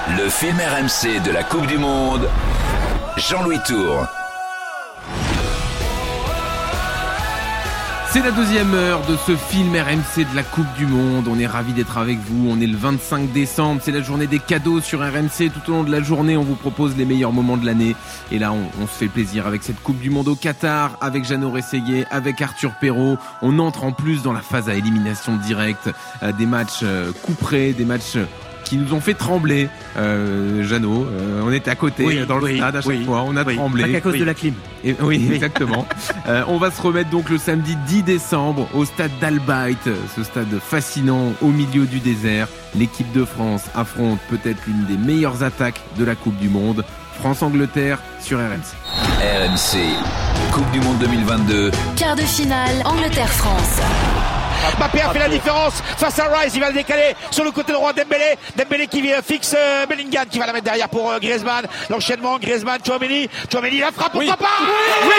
Le film RMC de la Coupe du Monde, Jean-Louis Tour. C'est la deuxième heure de ce film RMC de la Coupe du Monde. On est ravis d'être avec vous. On est le 25 décembre. C'est la journée des cadeaux sur RMC. Tout au long de la journée, on vous propose les meilleurs moments de l'année. Et là, on se fait plaisir avec cette Coupe du Monde au Qatar, avec Jeannot Rességuier, avec Arthur Perrault. On entre en plus dans la phase à élimination directe. Des matchs couperés, des matchs qui nous ont fait trembler. Jeannot, on était à côté dans le stade à chaque fois. On a tremblé. Pas qu'à cause de la clim. Et, oui, exactement. On va se remettre donc le samedi 10 décembre au stade d'Al Bayt, ce stade fascinant au milieu du désert. L'équipe de France affronte peut-être l'une des meilleures attaques de la Coupe du Monde. France-Angleterre sur RMC. RMC, Coupe du Monde 2022. Quart de finale, Angleterre-France. Mbappé a fait la différence face à Rice, il va le décaler sur le côté droit. Dembélé qui fixe Bellingham qui va la mettre derrière pour Griezmann. L'enchaînement Griezmann, Tchouaméni la frappe, pourquoi pas. Oui.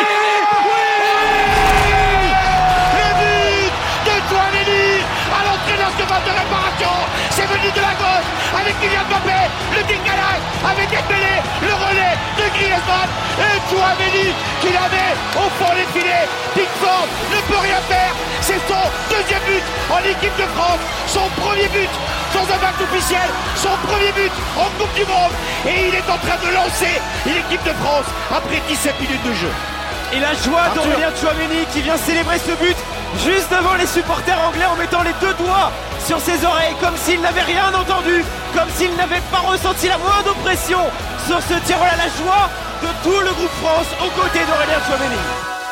Le but de Tchouaméni à l'entrée de la surface de réparation. C'est venu de la gauche avec Kylian Mbappé, le décalage avec Dembélé, le relais de Griezmann et Tchouaméni qui la met au fond des filets. Pickford ne peut rien faire. C'est son deuxième but en équipe de France, son premier but dans un match officiel, son premier but en Coupe du Monde. Et il est en train de lancer l'équipe de France après 17 minutes de jeu. Et la joie d'Aurélien Tchouaméni qui vient célébrer ce but juste devant les supporters anglais en mettant les deux doigts sur ses oreilles comme s'il n'avait rien entendu, comme s'il n'avait pas ressenti la moindre pression sur ce tir. Voilà la joie de tout le groupe France aux côtés d'Aurélien Tchouaméni.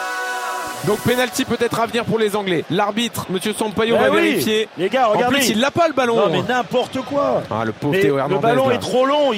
Donc pénalty peut-être à venir pour les Anglais. L'arbitre, monsieur Sampaio, va vérifier. Les gars, regardez. En plus, il n'a pas le ballon. Non mais n'importe quoi. Ah, le pauvre Théo Hernandez. Le ballon là. est trop long.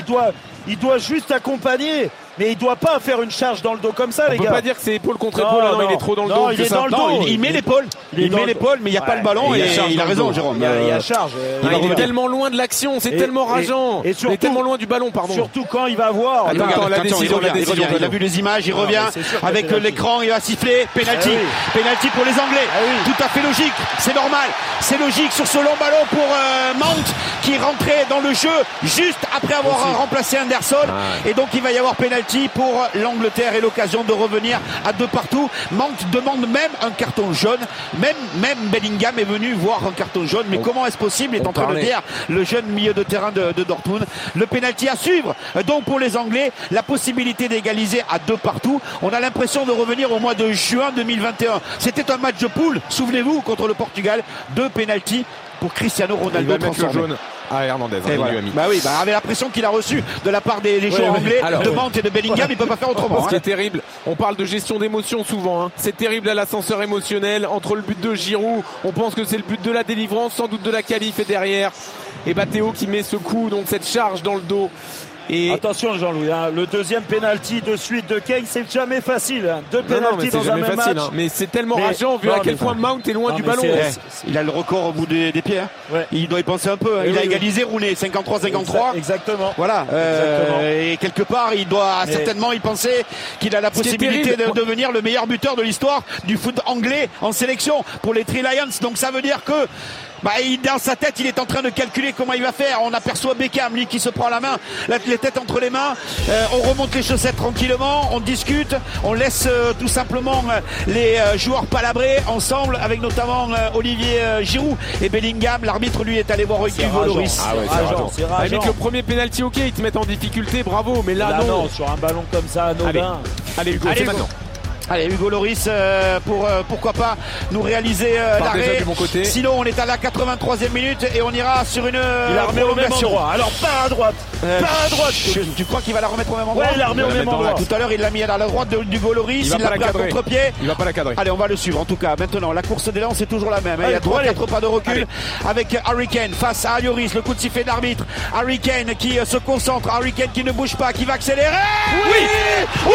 Il doit juste accompagner. Mais il doit pas faire une charge dans le dos comme ça, les gars. On peut pas dire que c'est épaule contre épaule. Non, il est trop dans le dos. Il est dans le dos. Il met l'épaule. Il met l'épaule, mais il n'y a pas le ballon. Et il a raison, Jérôme. Il y a charge. Il est tellement loin de l'action. C'est tellement rageant. Et surtout, il est tellement loin du ballon, pardon. Surtout quand il va voir. Attends, la décision. Il a vu les images, il revient avec l'écran, il va siffler. Penalty. Penalty pour les Anglais. Tout à fait logique. C'est normal. C'est logique sur ce long ballon pour Mount qui est rentré dans le jeu juste après avoir remplacé Anderson. Et donc il va y avoir penalty pour l'Angleterre et l'occasion de revenir à 2-2. Mount demande même un carton jaune. Même Bellingham est venu voir un carton jaune. Mais comment est-ce possible? Il est en train de dire le jeune milieu de terrain de Dortmund. Le penalty à suivre. Donc pour les Anglais, la possibilité d'égaliser à 2-2. On a l'impression de revenir au mois de juin 2021. C'était un match de poule, souvenez-vous, contre le Portugal. 2 penalty pour Cristiano Ronaldo transformé. Ah, Hernandez, avec la pression qu'il a reçue de la part des joueurs anglais, de Mount et de Bellingham, il ne peut pas faire autrement. Ce qui est terrible, on parle de gestion d'émotion souvent. C'est terrible à l'ascenseur émotionnel. Entre le but de Giroud, on pense que c'est le but de la délivrance, sans doute de la qualif, et derrière, et Théo qui met ce coup, donc cette charge dans le dos. Et attention Jean-Louis, le deuxième penalty de suite de Kane, c'est jamais facile. 2 penalty dans un même match. Mais c'est tellement rageant vu à quel point Mount est loin du ballon. Il a le record au bout des pieds. Il doit y penser un peu. Il a égalisé, roulé 53-53. Exactement. Voilà. Et quelque part, il doit certainement y penser qu'il a la possibilité de devenir le meilleur buteur de l'histoire du foot anglais en sélection pour les Three Lions. Donc ça veut dire que dans sa tête, il est en train de calculer comment il va faire. On aperçoit Beckham, lui, qui se prend la main, les têtes entre les mains. On remonte les chaussettes tranquillement, on discute, on laisse tout simplement les joueurs palabrer ensemble, avec notamment Olivier Giroud et Bellingham. L'arbitre, lui, est allé voir Hugo Lloris. C'est rageant. Avec le premier penalty, ok, ils te mettent en difficulté, bravo, mais là non. Sur un ballon comme ça, anodin. Allez Hugo, c'est maintenant. Allez, Hugo Lloris pour pourquoi pas nous réaliser l'arrêt. Sinon, on est à la 83e minute et on ira sur une il la remet au même endroit. Alors pas à droite. Pas à droite. Tu crois qu'il va la remettre au même endroit? Ouais, il la remet au même endroit. Tout à l'heure, il l'a mis à la droite d'Hugo Lloris. Il l'a pris à contre-pied. Il va pas la cadrer. Allez, on va le suivre. En tout cas, maintenant, la course d'élan, c'est toujours la même. Il y a 3-4 pas de recul avec Harry Kane face à Lloris. Le coup de sifflet d'arbitre. Harry Kane qui se concentre. Harry Kane qui ne bouge pas, qui va accélérer. Oui.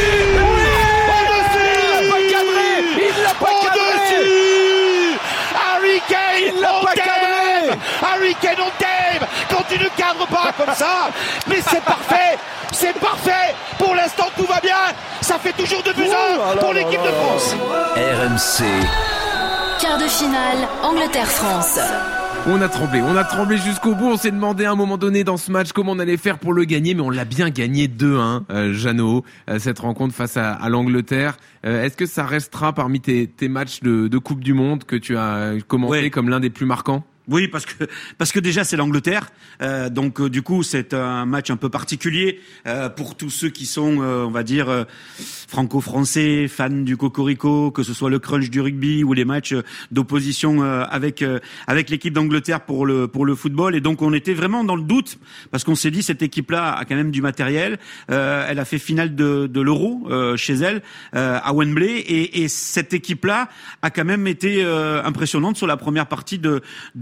Il l'a pas cadré. Harry Kane, il l'a pas cadré. Harry Kane on tape. Quand tu ne cadres pas comme ça, mais c'est parfait. Pour l'instant tout va bien. Ça fait toujours 2-1 pour l'équipe de France. RMC. Quart de finale, Angleterre-France. On a tremblé jusqu'au bout. On s'est demandé à un moment donné dans ce match comment on allait faire pour le gagner, mais on l'a bien gagné 2-1, Jeannot, cette rencontre face à l'Angleterre. Est-ce que ça restera parmi tes matchs de Coupe du Monde que tu as commenté comme l'un des plus marquants ? Oui, parce que déjà c'est l'Angleterre, donc du coup c'est un match un peu particulier pour tous ceux qui sont, on va dire, franco-français, fans du cocorico, que ce soit le crunch du rugby ou les matchs d'opposition avec l'équipe d'Angleterre pour le football. Et donc on était vraiment dans le doute parce qu'on s'est dit cette équipe-là a quand même du matériel. Elle a fait finale de l'Euro chez elle à Wembley et cette équipe-là a quand même été impressionnante sur la première partie de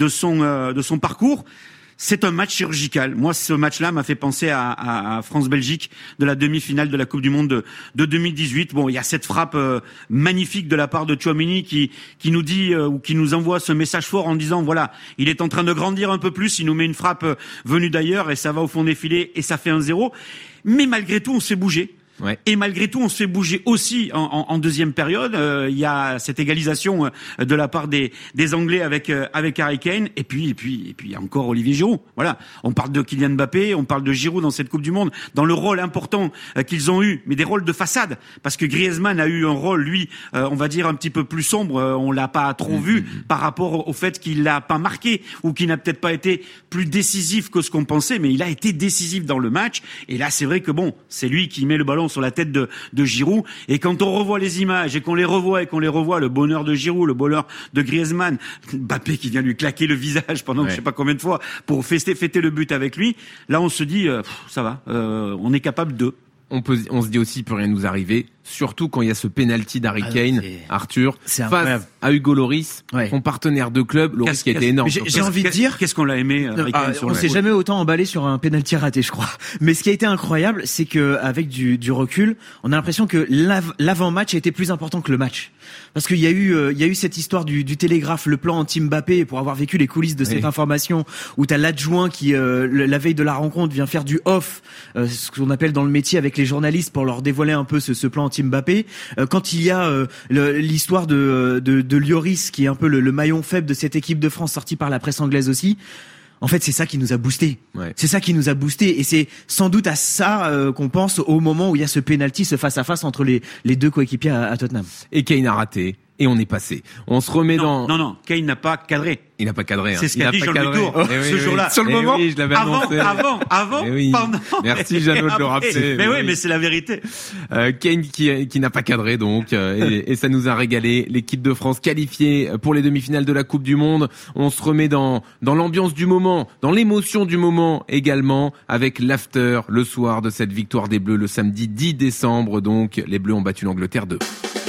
son parcours. C'est un match chirurgical. Moi, ce match-là m'a fait penser à France-Belgique de la demi-finale de la Coupe du Monde de 2018. Bon, il y a cette frappe magnifique de la part de Tchouaméni qui nous dit ou qui nous envoie ce message fort en disant voilà, il est en train de grandir un peu plus, il nous met une frappe venue d'ailleurs et ça va au fond des filets et ça fait 1-0. Mais malgré tout, on s'est bougé. Ouais. Et malgré tout, on se fait bouger aussi en deuxième période. Il y a cette égalisation de la part des Anglais avec Harry Kane. Et puis il y a encore Olivier Giroud. Voilà. On parle de Kylian Mbappé, on parle de Giroud dans cette Coupe du Monde, dans le rôle important qu'ils ont eu, mais des rôles de façade. Parce que Griezmann a eu un rôle, lui, on va dire un petit peu plus sombre. On l'a pas trop vu par rapport au fait qu'il l'a pas marqué ou qu'il n'a peut-être pas été plus décisif que ce qu'on pensait, mais il a été décisif dans le match. Et là, c'est vrai que bon, c'est lui qui met le ballon sur la tête de Giroud. Et quand on revoit les images et qu'on les revoit le bonheur de Giroud, le bonheur de Griezmann, Mbappé qui vient lui claquer le visage pendant je sais pas combien de fois pour fêter le but avec lui, là on se dit ça va, on est capable de. On se dit aussi il peut rien nous arriver, surtout quand il y a ce penalty d'Harry Kane, Arthur, face à Hugo Lloris, son partenaire de club, Lloris qui a été énorme. J'ai envie de dire, qu'est-ce qu'on l'a aimé Harry Kane on s'est jamais autant emballé sur un penalty raté, je crois. Mais ce qui a été incroyable, c'est que avec du recul, on a l'impression que l'avant-match a été plus important que le match. Parce qu'il y a eu cette histoire du Télégraphe, le plan anti-Mbappé, et pour avoir vécu les coulisses de cette information, où t'as l'adjoint qui, la veille de la rencontre, vient faire du off, ce qu'on appelle dans le métier avec les journalistes pour leur dévoiler un peu ce plan anti-Mbappé. Quand il y a l'histoire de Lloris, qui est un peu le maillon faible de cette équipe de France, sorti par la presse anglaise aussi. En fait, c'est ça qui nous a boosté. C'est ça qui nous a boosté, et c'est sans doute à ça qu'on pense au moment où il y a ce penalty, ce face à face entre les deux coéquipiers à Tottenham. Et Kane a raté. Et on est passé. On se remet Non, Kane n'a pas cadré. Il n'a pas cadré. C'est ce qu'a dit Jean-Louis Tour ce jour-là. Sur le moment. Oui, je l'avais annoncé. Avant, pendant. Merci Jeannot de le rappeler. Mais c'est la vérité. Kane qui n'a pas cadré donc, et ça nous a régalé. L'équipe de France qualifiée pour les demi-finales de la Coupe du Monde. On se remet dans l'ambiance du moment, dans l'émotion du moment également, avec l'after le soir de cette victoire des Bleus le samedi 10 décembre. Donc les Bleus ont battu l'Angleterre 2.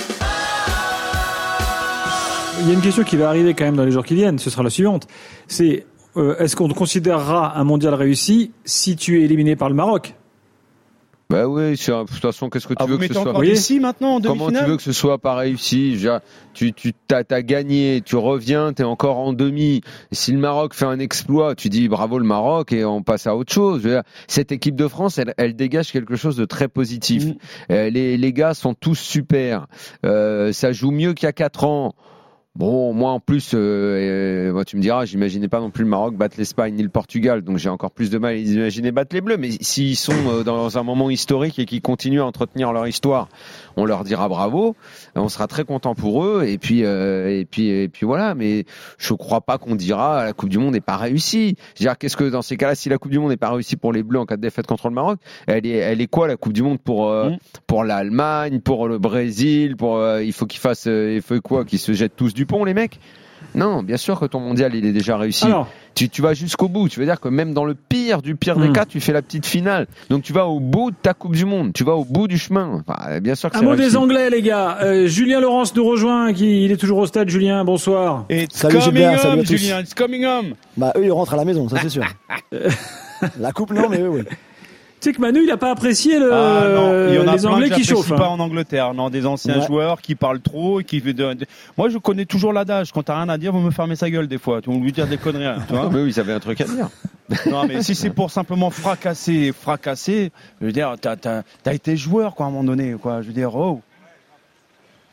Il y a une question qui va arriver quand même dans les jours qui viennent, ce sera la suivante. C'est est-ce qu'on te considérera un mondial réussi si tu es éliminé par le Maroc ? Bah oui, de toute façon, qu'est-ce que tu veux que ce soit ici maintenant en demi-finale ? Comment tu veux que ce soit pas réussi ? T'as gagné, tu reviens, t'es encore en demi. Si le Maroc fait un exploit, tu dis bravo le Maroc et on passe à autre chose. Je veux dire, cette équipe de France, elle dégage quelque chose de très positif. Les gars sont tous super. Ça joue mieux qu'il y a 4 ans. Bon, moi en plus, moi tu me diras, j'imaginais pas non plus le Maroc battre l'Espagne ni le Portugal, donc j'ai encore plus de mal à imaginer battre les Bleus. Mais s'ils sont dans un moment historique et qu'ils continuent à entretenir leur histoire, on leur dira bravo, on sera très content pour eux. Et puis voilà. Mais je crois pas qu'on dira la Coupe du Monde n'est pas réussie. Je veux dire, qu'est-ce que dans ces cas-là, si la Coupe du Monde n'est pas réussie pour les Bleus en cas de défaite contre le Maroc, elle est quoi la Coupe du Monde pour l'Allemagne, pour le Brésil, il faut qu'ils fassent, il faut quoi, qu'ils se jettent tous du pont les mecs? Non, bien sûr que ton mondial il est déjà réussi. Alors, tu vas jusqu'au bout. Tu veux dire que même dans le pire du pire des cas, tu fais la petite finale. Donc tu vas au bout de ta Coupe du Monde. Tu vas au bout du chemin. Enfin, bien sûr que c'est réussi. Un mot des Anglais, les gars. Julien Laurence nous rejoint. Il est toujours au stade. Julien, bonsoir. Salut Gilbert, salut à tous. Julien, it's coming home. Bah eux ils rentrent à la maison, ça c'est sûr. La coupe non, mais oui. Tu sais que Manu, il a pas apprécié les Anglais qui chauffent. Pas en Angleterre, non, des anciens joueurs qui parlent trop et qui. Moi, je connais toujours l'adage. Quand t'as rien à dire, vous me fermez sa gueule des fois. Tu vas lui dire des conneries. Tu vois. Mais oui, ils avaient un truc à dire. Non, mais si c'est pour simplement fracasser, je veux dire, t'as été joueur, quoi, à un moment donné, quoi. Je veux dire,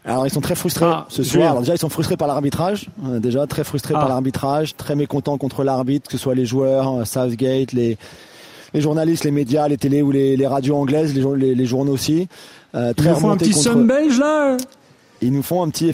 Alors ils sont très frustrés ce soir. Alors déjà ils sont frustrés par l'arbitrage, déjà très frustrés par l'arbitrage, très mécontents contre l'arbitre, que ce soit les joueurs, Southgate, les journalistes, les médias, les télés ou les radios anglaises, les journaux aussi. Ils nous font un petit son belge là. Ils nous font un petit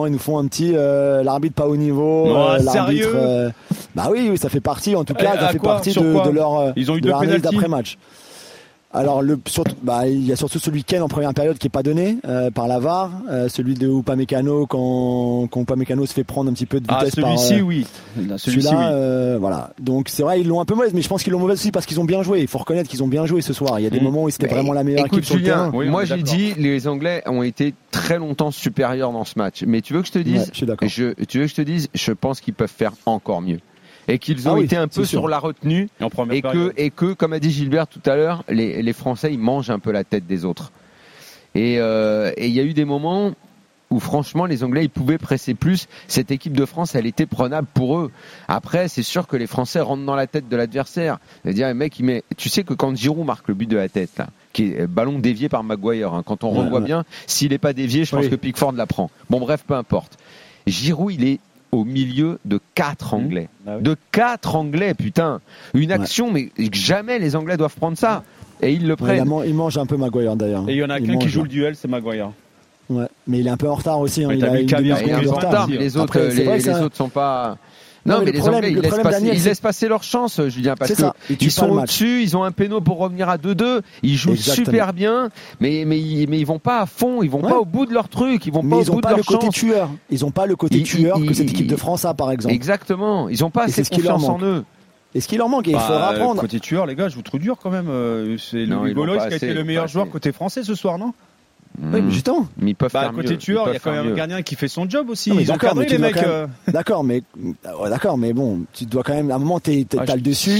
l'arbitre pas au niveau. Non, l'arbitre, sérieux bah oui, ça fait partie en tout cas, ça fait partie de leur ils ont eu de deux leur analyse pénaltys d'après-match. Alors il y a surtout celui de Kane en première période qui est pas donné par la VAR, celui de Upamecano quand Upamecano se fait prendre un petit peu de vitesse par celui-ci oui. Celui-là voilà. Donc c'est vrai ils l'ont un peu mauvaise, mais je pense qu'ils l'ont mauvaise aussi parce qu'ils ont bien joué. Il faut reconnaître qu'ils ont bien joué ce soir. Il y a des moments où c'était vraiment la meilleure équipe sur le terrain. Moi j'ai dit les Anglais ont été très longtemps supérieurs dans ce match. Mais tu veux que je te dise je suis d'accord. tu veux que je te dise, je pense qu'ils peuvent faire encore mieux. Et qu'ils ont été un peu sur la retenue et que, comme a dit Gilbert tout à l'heure, les Français ils mangent un peu la tête des autres. Et il y a eu des moments où franchement les Anglais ils pouvaient presser plus. Cette équipe de France elle était prenable pour eux. Après c'est sûr que les Français rentrent dans la tête de l'adversaire. C'est-à-dire le mec tu sais que quand Giroud marque le but de la tête là, qui est ballon dévié par Maguire, quand on revoit bien, s'il n'est pas dévié, je pense que Pickford la prend. Bon bref, peu importe. Giroud il est au milieu de 4 Anglais. De 4 Anglais, putain. Une action, mais jamais les Anglais doivent prendre ça. Et ils le prennent. Il mange un peu Maguire d'ailleurs. Et il y en a qu'un qui joue le duel, c'est Maguire. Ouais, mais il est un peu en retard aussi. Il a eu un retard, mais les autres, les autres sont pas. Non, mais les Anglais, ils laissent passer leur chance, Julien, parce qu'ils sont au-dessus, ils ont un péno pour revenir à 2-2, ils jouent super bien, mais ils vont pas à fond, ils vont pas au bout de leur truc, ils vont pas au bout de leur chance. Ils ont pas le côté tueur que cette équipe de France a, par exemple. Exactement, ils ont pas assez de confiance en eux. Et ce qui leur manque, il faudra apprendre. Côté tueur, les gars, je vous trouve dur quand même. C'est Louis Gaulois qui a été le meilleur joueur côté français ce soir, non? Oui, mais justement. Mais ils peuvent faire côté mieux. tueur, il y a quand même un gardien qui fait son job aussi. Non, ils ont cadré les mecs. D'accord, mais bon, tu dois quand même. À un moment, t'as le dessus.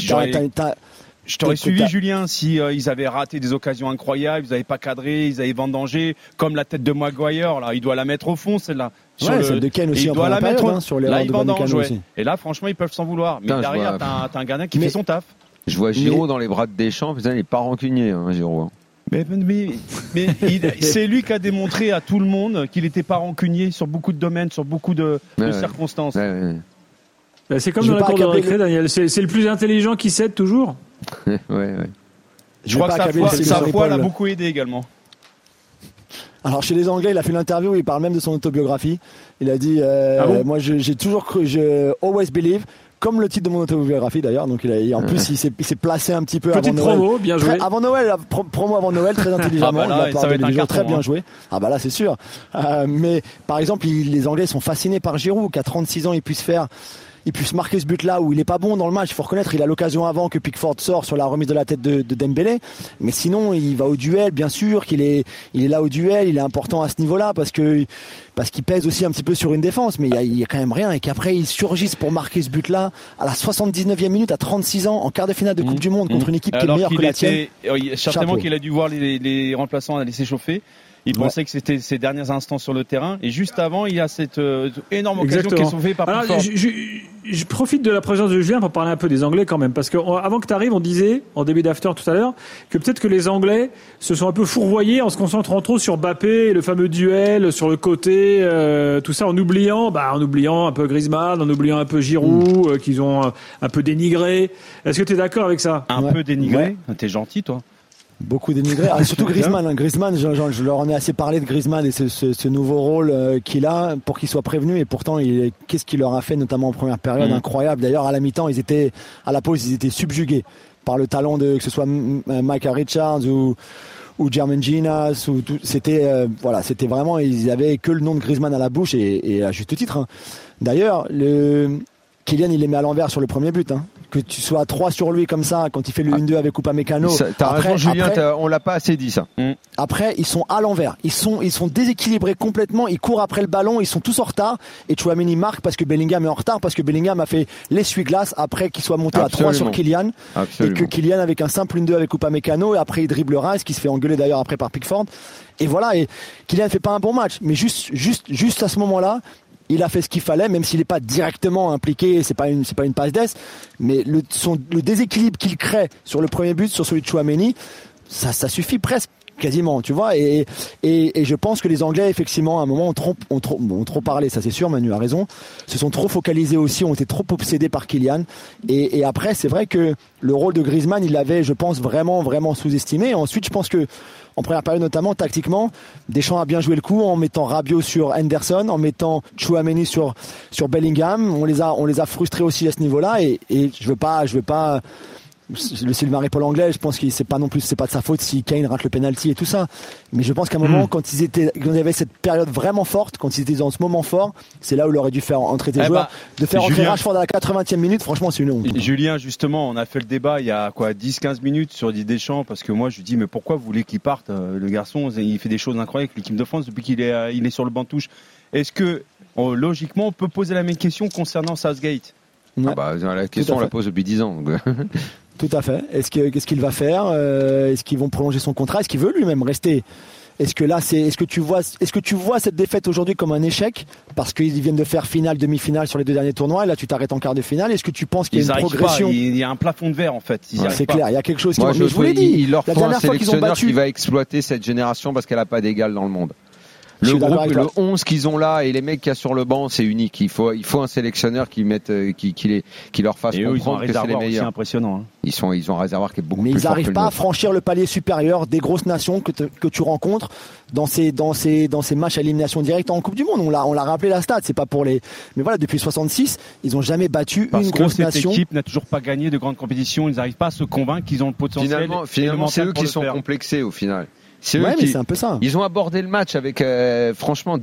Je t'aurais suivi, Julien, si ils avaient raté des occasions incroyables, ils n'avaient pas cadré, ils avaient vendangé, comme la tête de Maguire. Là, il doit la mettre au fond, celle-là. Celle de Kane aussi. Il doit la mettre sur les là, il vendange. aussi. Et là, franchement, ils peuvent s'en vouloir. Mais derrière, t'as un gardien qui fait son taf. Je vois Giroud dans les bras de Deschamps. Putain, il est pas rancunier, Giroud. Mais c'est lui qui a démontré à tout le monde qu'il n'était pas rancunier sur beaucoup de domaines, sur beaucoup de circonstances. C'est comme dans la cour de récré, Daniel. C'est le plus intelligent qui cède toujours. Je crois que sa foi l'a beaucoup aidé également. Alors chez les Anglais, il a fait l'interview où il parle même de son autobiographie. Il a dit moi j'ai toujours cru, always believe. Comme le titre de mon autobiographie d'ailleurs, donc en plus il s'est placé un petit peu Petite avant Noël. Promo, bien joué. Avant Noël, promo avant Noël, très intelligemment. Ça va être un carton, très bien joué. Ah bah là c'est sûr. Mais par exemple, les Anglais sont fascinés par Giroud, qu'à 36 ans il puisse marquer ce but-là où il est pas bon dans le match. Il faut reconnaître, il a l'occasion avant que Pickford sort sur la remise de la tête de Dembélé. Mais sinon, il va au duel, bien sûr, il est là au duel, il est important à ce niveau-là parce qu'il pèse aussi un petit peu sur une défense. Mais il y a quand même rien et qu'après, ils surgissent pour marquer ce but-là à la 79e minute, à 36 ans, en quart de finale de Coupe du Monde contre une équipe qui est meilleure que la tienne. Certainement qu'il a dû voir les remplaçants aller s'échauffer. Il pensait que c'était ses derniers instants sur le terrain. Et juste avant, il y a cette énorme occasion qui est sauvée par Pickford. Je profite de la présence de Julien pour parler un peu des Anglais quand même. Parce que avant que tu arrives, on disait, en début d'after tout à l'heure, que peut-être que les Anglais se sont un peu fourvoyés en se concentrant trop sur Mbappé, le fameux duel, sur le côté, tout ça, en oubliant un peu Griezmann, en oubliant un peu Giroud, qu'ils ont un peu dénigré. Est-ce que tu es d'accord avec ça? Un peu dénigré? T'es gentil, toi. Beaucoup dénigré, surtout Griezmann. Griezmann, je leur en ai assez parlé de Griezmann et ce nouveau rôle qu'il a pour qu'il soit prévenu. Et pourtant, qu'est-ce qu'il leur a fait, notamment en première période, incroyable. D'ailleurs, à la mi-temps, à la pause, ils étaient subjugués par le talent que ce soit Micah Richards ou Jermaine Ginas. C'était vraiment, ils avaient que le nom de Griezmann à la bouche et à juste titre. D'ailleurs, Kylian, il les met à l'envers sur le premier but. Que tu sois à 3 sur lui comme ça, quand il fait le 1-2 avec Upamecano. T'as raison, Julien, on l'a pas assez dit ça. Après, ils sont à l'envers. Ils sont déséquilibrés complètement. Ils courent après le ballon. Ils sont tous en retard. Et Tchouaméni marque parce que Bellingham est en retard, parce que Bellingham a fait l'essuie-glace après qu'il soit monté à 3 sur Kylian. Et que Kylian, avec un simple 1-2 avec Upamecano, et après il dribble Rice, qui se fait engueuler d'ailleurs après par Pickford. Et voilà. Et Kylian fait pas un bon match. Mais juste à ce moment-là, il a fait ce qu'il fallait, même s'il n'est pas directement impliqué, c'est pas une passe d'ess, mais le déséquilibre qu'il crée sur le premier but, sur celui de Tchouaméni, ça suffit presque quasiment, tu vois. Et je pense que les Anglais, effectivement, à un moment, ont trop parlé, ça c'est sûr, Manu a raison, se sont trop focalisés aussi, ont été trop obsédés par Kylian. Et après, c'est vrai que le rôle de Griezmann, il l'avait, je pense, vraiment sous-estimé. Et ensuite, je pense que en première période notamment, tactiquement, Deschamps a bien joué le coup en mettant Rabiot sur Henderson, en mettant Tchouaméni sur Bellingham. On les a frustrés aussi à ce niveau-là. Et je veux pas le Sylvain Paul anglais, je pense que c'est pas de sa faute si Kane rate le penalty et tout ça. Mais je pense qu'à un moment, quand il y avait cette période vraiment forte, quand ils étaient dans ce moment fort, c'est là où il aurait dû faire entrer des joueurs. De faire entrer Rashford à la 80e minute, franchement, c'est une honte. Julien, justement, on a fait le débat il y a 10-15 minutes sur Didier Deschamps, parce que moi, je lui dis, mais pourquoi vous voulez qu'il parte? Le garçon, il fait des choses incroyables avec l'équipe de France depuis qu'il est sur le banc de touche. Est-ce que, logiquement, on peut poser la même question concernant Southgate? Ouais. La question, on la pose depuis 10 ans. Donc. Tout à fait. Qu'est-ce qu'il va faire? Est-ce qu'ils vont prolonger son contrat? Est-ce qu'il veut lui-même rester? Est-ce que tu vois cette défaite aujourd'hui comme un échec parce qu'ils viennent de faire finale, demi-finale sur les 2 derniers tournois et là tu t'arrêtes en quart de finale? Est-ce que tu penses qu'il y a une progression? Il y a un plafond de verre en fait. C'est clair, il y a quelque chose qui. Moi, je vous l'ai dit. Il leur faut un sélectionneur qui va exploiter cette génération parce qu'elle n'a pas d'égal dans le monde. Le groupe, le 11 qu'ils ont là et les mecs qu'il y a sur le banc, c'est unique. Il faut un sélectionneur qui leur fasse comprendre que c'est les meilleurs. C'est impressionnant. Hein. Ils ont un réservoir qui est beaucoup plus fort. Mais ils n'arrivent pas à franchir le palier supérieur des grosses nations que tu rencontres dans ces matchs à élimination directe en Coupe du Monde. On l'a rappelé la stat, c'est pas pour les. Mais voilà, depuis 66, ils n'ont jamais battu une grosse nation. Parce que cette équipe n'a toujours pas gagné de grandes compétitions. Ils n'arrivent pas à se convaincre qu'ils ont le potentiel. Finalement, c'est eux qui sont complexés au final. C'est un peu ça. Ils ont abordé le match avec franchement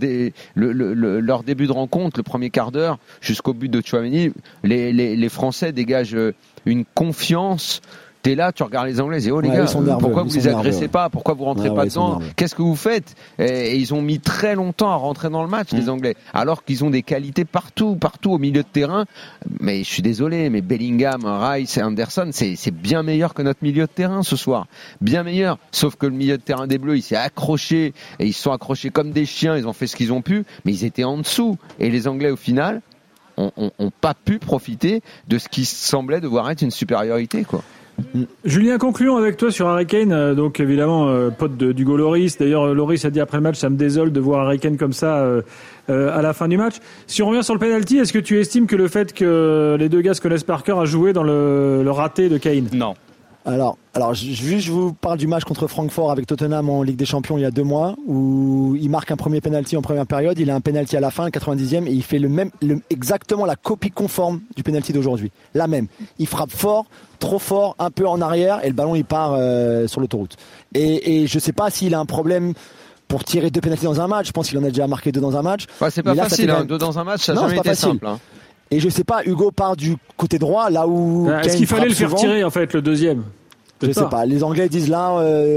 leur début de rencontre, le premier quart d'heure jusqu'au but de Tchouaméni. Les Français dégagent une confiance. T'es là, tu regardes les Anglais et oh les gars, pourquoi vous les agressez pas? Pourquoi vous rentrez pas dedans? Qu'est-ce que vous faites? Et ils ont mis très longtemps à rentrer dans le match, les Anglais, alors qu'ils ont des qualités partout au milieu de terrain. Mais je suis désolé, mais Bellingham, Rice et Anderson, c'est bien meilleur que notre milieu de terrain ce soir. Bien meilleur. Sauf que le milieu de terrain des Bleus, il s'est accroché et ils se sont accrochés comme des chiens. Ils ont fait ce qu'ils ont pu, mais ils étaient en dessous. Et les Anglais, au final, ont pas pu profiter de ce qui semblait devoir être une supériorité, quoi. Julien, concluons avec toi sur Harry Kane, donc évidemment pote d'Hugo Lloris. D'ailleurs, Lloris a dit après le match, ça me désole de voir Harry Kane comme ça à la fin du match. Si on revient sur le penalty, est-ce que tu estimes que le fait que les deux gars se connaissent par cœur a joué dans le raté de Kane? Non. Alors, je vous parle du match contre Francfort avec Tottenham en Ligue des Champions il y a 2 mois où il marque un premier penalty en première période, il a un penalty à la fin, 90e, et il fait exactement la copie conforme du penalty d'aujourd'hui. La même. Il frappe fort, trop fort, un peu en arrière, et le ballon il part sur l'autoroute. Et je sais pas s'il a un problème pour tirer 2 penaltys dans un match. Je pense qu'il en a déjà marqué 2 dans un match. Ouais, c'est pas facile, 2 dans un match, ça n'a jamais été simple. Hein. Et je sais pas, Hugo part du côté droit, là où. Est-ce qu'il fallait le faire tirer, en fait, le deuxième? Je sais pas. Les Anglais disent là,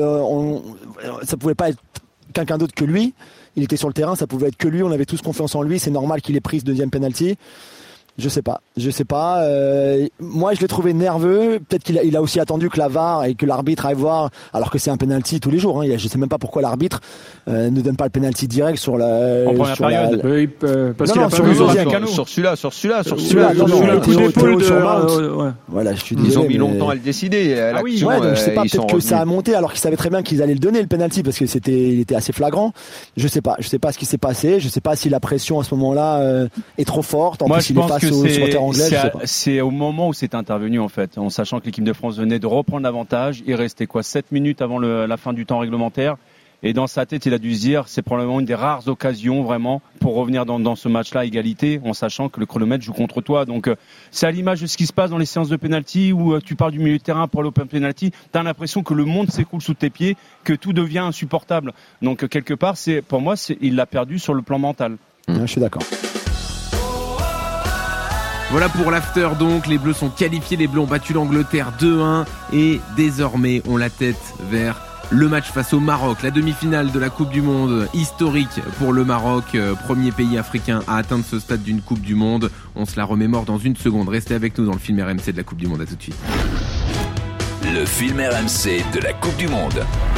ça pouvait pas être quelqu'un d'autre que lui. Il était sur le terrain, ça pouvait être que lui. On avait tous confiance en lui. C'est normal qu'il ait pris ce deuxième penalty. Je sais pas. Moi, je l'ai trouvé nerveux. Peut-être qu'il a aussi attendu que la VAR et que l'arbitre aille voir, alors que c'est un penalty tous les jours. Hein. Je sais même pas pourquoi l'arbitre ne donne pas le penalty direct sur la. En première période. Parce qu'il a pas vu sur celui-là. Voilà, je suis désolé. Ils ont mis longtemps à le décider. Donc je sais pas, peut-être que ça a monté alors qu'ils savaient très bien qu'ils allaient le donner le penalty parce que il était assez flagrant. Je sais pas ce qui s'est passé. Je sais pas si la pression à ce moment-là est trop forte. En plus, il est face c'est au moment où c'est intervenu en fait, en sachant que l'équipe de France venait de reprendre l'avantage. Il restait 7 minutes avant la fin du temps réglementaire. Et dans sa tête, il a dû se dire, c'est probablement une des rares occasions vraiment pour revenir dans ce match-là à égalité, en sachant que le chronomètre joue contre toi. Donc c'est à l'image de ce qui se passe dans les séances de penalty où tu parles du milieu de terrain pour l'open penalty. T'as l'impression que le monde s'écoule sous tes pieds, que tout devient insupportable. Donc quelque part, pour moi, il l'a perdu sur le plan mental. Je suis d'accord. Voilà pour l'after donc, les Bleus sont qualifiés, les Bleus ont battu l'Angleterre 2-1 et désormais on la tête vers le match face au Maroc, la demi-finale de la Coupe du Monde, historique pour le Maroc, premier pays africain à atteindre ce stade d'une Coupe du Monde. On se la remémore dans une seconde, restez avec nous dans le film RMC de la Coupe du Monde, à tout de suite. Le film RMC de la Coupe du Monde.